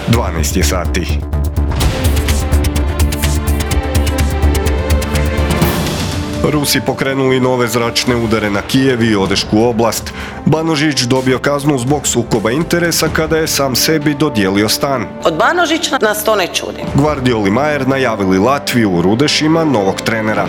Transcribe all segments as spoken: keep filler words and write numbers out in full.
dvanaest je sati. Rusi pokrenuli nove zračne udare na Kijev i Odešku oblast. Banožić dobio kaznu zbog sukoba interesa kada je sam sebi dodijelio stan. Od Banožića nas to ne čudi. Gvardiol i Majer najavili Latviju u Rudešima novog trenera.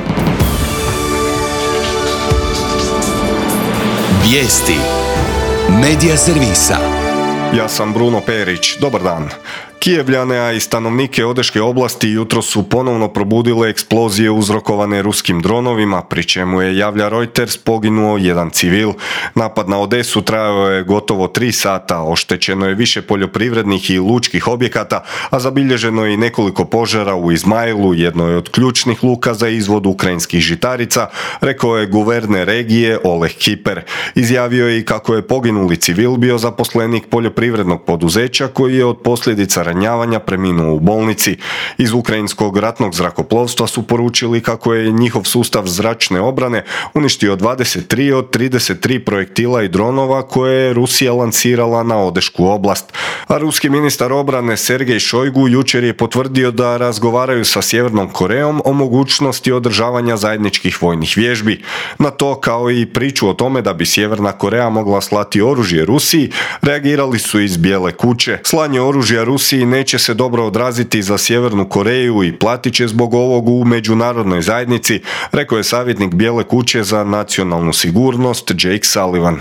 Vijesti Medija servisa. Ja sam Bruno Perić. Dobar dan. Kijevljane, a i stanovnike Odeške oblasti jutro su ponovno probudile eksplozije uzrokovane ruskim dronovima, pri čemu je, javlja Reuters, poginuo jedan civil. Napad na Odesu trajao je gotovo tri sata, oštećeno je više poljoprivrednih i lučkih objekata, a zabilježeno je i nekoliko požara u Izmailu, jednoj od ključnih luka za izvod ukrajinskih žitarica, rekao je guverner regije Oleg Kiper. Izjavio je i kako je poginuli civil bio zaposlenik poljoprivrednog poduzeća koji je od posljedica ranjavanja preminuo u bolnici. Iz ukrajinskog ratnog zrakoplovstva su poručili kako je njihov sustav zračne obrane uništio dvadeset tri od trideset tri projektila i dronova koje je Rusija lansirala na Odešku oblast. A ruski ministar obrane Sergej Šojgu jučer je potvrdio da razgovaraju sa Sjevernom Korejom o mogućnosti održavanja zajedničkih vojnih vježbi. Na to, kao i priču o tome da bi Sjeverna Koreja mogla slati oružje Rusiji, reagirali su iz Bijele kuće. Slanje oružja Rusiji neće se dobro odraziti za Sjevernu Koreju i platit će zbog ovog u međunarodnoj zajednici, rekao je savjetnik Bijele kuće za nacionalnu sigurnost Jake Sullivan.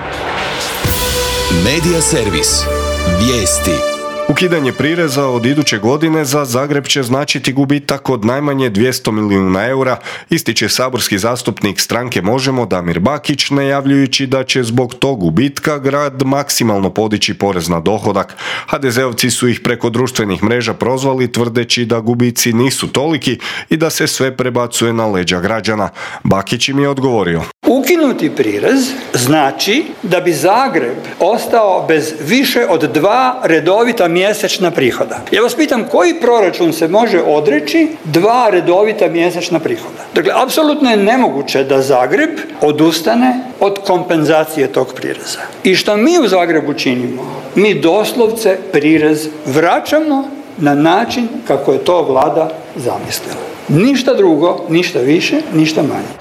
Medija servis. Vijesti. Ukidanje prireza od iduće godine za Zagreb će značiti gubitak od najmanje dvjesto milijuna eura, ističe saborski zastupnik stranke Možemo Damir Bakić, najavljujući da će zbog tog gubitka grad maksimalno podići porez na dohodak. ha de zeovci su ih preko društvenih mreža prozvali tvrdeći da gubici nisu toliki i da se sve prebacuje na leđa građana. Bakić im je odgovorio. Ukinuti prirez znači da bi Zagreb ostao bez više od dva redovita mjesečna prihoda. Ja vas pitam, koji proračun se može odreći dva redovita mjesečna prihoda? Dakle, apsolutno je nemoguće da Zagreb odustane od kompenzacije tog prireza. I što mi u Zagrebu činimo? Mi doslovce prirez vraćamo na način kako je to vlada zamislila. Ništa drugo, ništa više, ništa manje.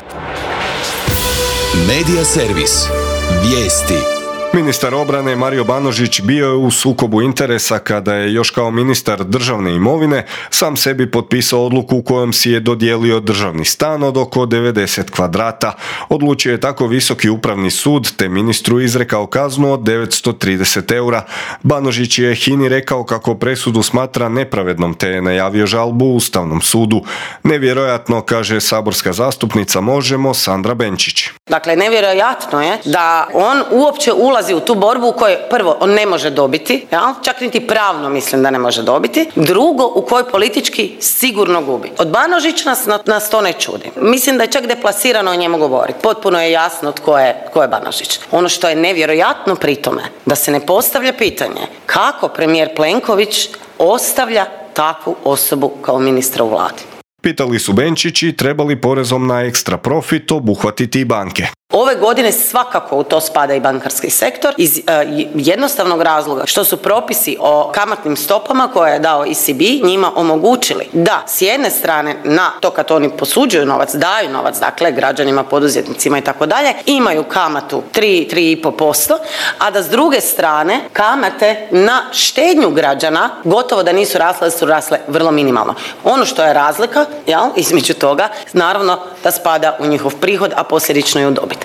Medija servis. Vijesti. Ministar obrane Mario Banožić bio je u sukobu interesa kada je još kao ministar državne imovine sam sebi potpisao odluku kojom si je dodijelio državni stan od oko devedeset kvadrata. Odlučio je tako Visoki upravni sud te ministru izrekao kaznu od devetsto trideset eura. Banožić je hini rekao kako presudu smatra nepravednom te je najavio žalbu Ustavnom sudu. Nevjerojatno, kaže saborska zastupnica Možemo Sandra Benčić. Dakle, nevjerojatno je da on uopće ulazi u tu borbu u kojoj prvo on ne može dobiti, ja? Čak niti pravno mislim da ne može dobiti, drugo u kojoj politički sigurno gubi. Od Banožića nas, nas to ne čudi. Mislim da je čak deplasirano o njemu govoriti. Potpuno je jasno tko je, tko je Banožić. Ono što je nevjerojatno pri tome, da se ne postavlja pitanje kako premijer Plenković ostavlja takvu osobu kao ministra u vladi. Pitali su Benčići treba li porezom na ekstra profit obuhvatiti i banke. Ove godine svakako u to spada i bankarski sektor iz uh, jednostavnog razloga što su propisi o kamatnim stopama koje je dao E C B njima omogućili da s jedne strane na to kad oni posuđuju novac, daju novac, dakle građanima, poduzetnicima i tako dalje, imaju kamatu tri do tri i pol posto, a da s druge strane kamate na štednju građana gotovo da nisu rasle, da su rasle vrlo minimalno. Ono što je razlika, jel, između toga, naravno da spada u njihov prihod, a posljedično i u dobit.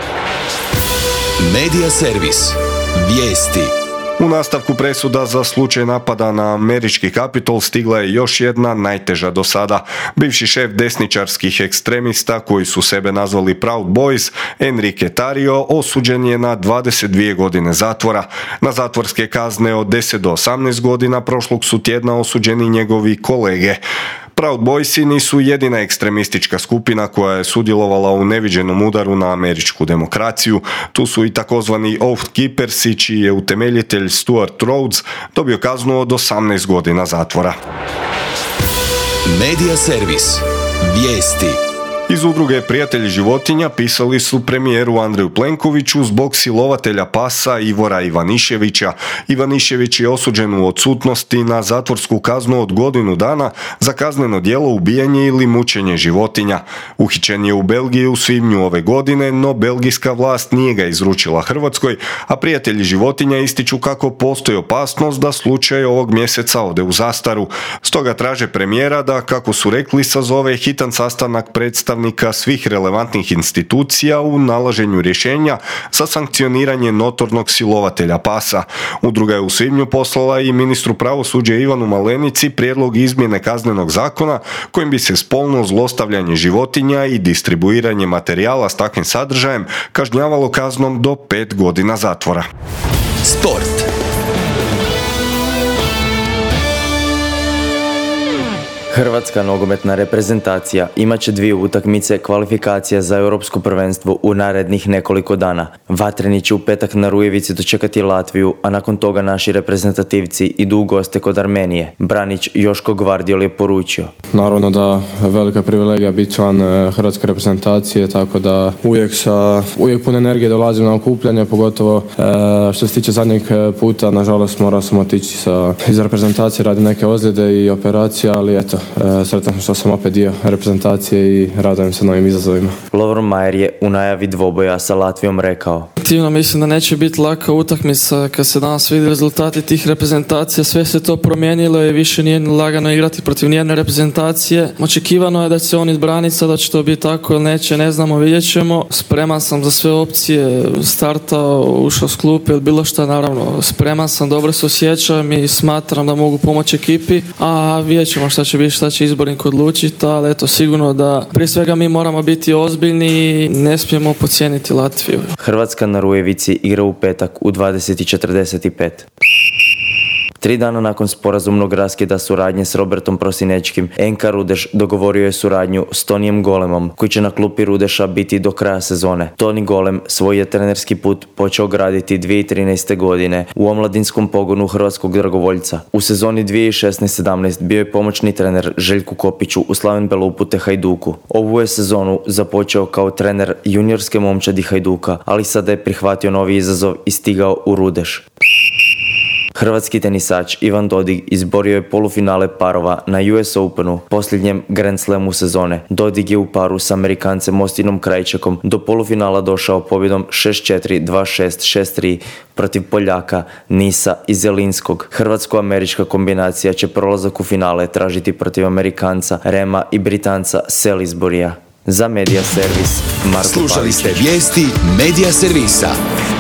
Medija servis. Vijesti. U nastavku presuda za slučaj napada na američki Kapitol stigla je još jedna, najteža do sada. Bivši šef desničarskih ekstremista koji su sebe nazvali Proud Boys, Enrique Tarrio, osuđen je na dvadeset dvije godine zatvora. Na zatvorske kazne od deset do osamnaest godina prošlog su tjedna osuđeni njegovi kolege. Proud Boysi nisu jedina ekstremistička skupina koja je sudjelovala u neviđenom udaru na američku demokraciju. Tu su i takozvani Oath Keepersi, čiji je utemeljitelj Stuart Rhodes dobio kaznu od osamnaest godina zatvora. Medija servis. Vijesti. Iz udruge Prijatelji životinja pisali su premijeru Andreju Plenkoviću zbog silovatelja pasa Ivora Ivaniševića. Ivanišević je osuđen u odsutnosti na zatvorsku kaznu od godinu dana za kazneno djelo ubijanje ili mučenje životinja. Uhićen je u Belgiji u svibnju ove godine, no belgijska vlast nije ga izručila Hrvatskoj, a Prijatelji životinja ističu kako postoji opasnost da slučaj ovog mjeseca ode u zastaru. Stoga traže premijera da, kako su rekli, sazove hitan sastanak predstavnika svih relevantnih institucija u nalaženju rješenja za sankcioniranje notornog silovatelja pasa. Udruga je u svibnju poslala i ministru pravosuđa Ivanu Malenici prijedlog izmjene kaznenog zakona kojim bi se spolno zlostavljanje životinja i distribuiranje materijala s takvim sadržajem kažnjavalo kaznom do pet godina zatvora. Sport. Hrvatska nogometna reprezentacija imat će dvije utakmice kvalifikacija za europsko prvenstvo u narednih nekoliko dana. Vatreni će u petak na Rujevici dočekati Latviju, a nakon toga naši reprezentativci idu u goste kod Armenije. Branić Joško Gvardiol je poručio: Naravno da velika privilegija biti član hrvatske reprezentacije, tako da uvijek sa uvijek puno energije dolazim na okupljanje, pogotovo e, što se tiče zadnjeg puta, nažalost morao sam otići sa, iz reprezentacije radi neke ozljede i operacije, ali eto, e, sretan što sam opet dio reprezentacije i radujem se novim izazovima. Lovro Majer je u najavi dvoboja sa Latvijom rekao: Aktivno mislim da neće biti laka utakmica kad se danas vidi rezultati tih reprezentacija, sve se to promijenilo i više nije lagano igrati protiv nijedne reprezentacije. Očekivano je da će se oni braniti, sada će to biti tako ili neće, ne znamo, vidjet ćemo. Spreman sam za sve opcije, startao, ušao s klupe ili bilo šta, naravno. Spreman sam, dobro se osjećam i smatram da mogu pomoći ekipi, a vidjet ćemo šta će biti, šta će izbornik odlučiti, ali eto, sigurno da prije svega mi moramo biti ozbiljni i ne smijemo podcijeniti Latviju. Hrvatska na Rujevici igra u petak u dvadeset i četrdeset pet. Tri dana nakon sporazumnog raskida suradnje s Robertom Prosinečkim, N K Rudeš dogovorio je suradnju s Tonijem Golemom, koji će na klupi Rudeša biti do kraja sezone. Toni Golem svoj je trenerski put počeo graditi dvije tisuće trinaeste. godine u omladinskom pogonu Hrvatskog dragovoljca. U sezoni dvije tisuće šesnaeste sedamnaeste. bio je pomoćni trener Željku Kopiću u Slaven Belupu te Hajduku. Ovu je sezonu započeo kao trener juniorske momčadi Hajduka, ali sada je prihvatio novi izazov i stigao u Rudeš. Hrvatski tenisač Ivan Dodig izborio je polufinale parova na U S Openu, posljednjem Grand Slamu sezone. Dodig je u paru s Amerikancem Ostinom Krajčekom do polufinala došao pobjedom šest četiri, dva šest, šest tri protiv Poljaka Nisa i Zelinskog. Hrvatsko-američka kombinacija će prolazak u finale tražiti protiv Amerikanca Rema i Britanca Salisburya. Za Media Servis, Marko Slušali ste Pavić. vijesti Media Servisa.